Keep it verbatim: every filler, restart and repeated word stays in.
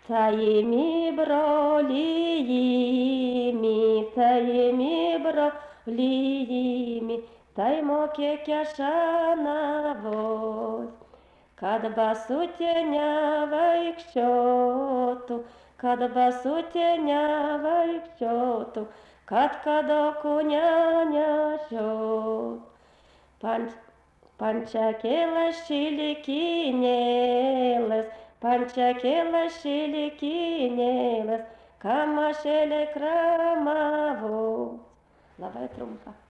Таємі броліїмі, таємі броліїмі, таймо кекяшанавось. Кадба сутенява ікщоту, кадба сутенява ікщоту, катка до коняня щот. Панч, панчакела шиликинелес, панчакела шиликинелес, камашеле крамаво. Лавай трумка.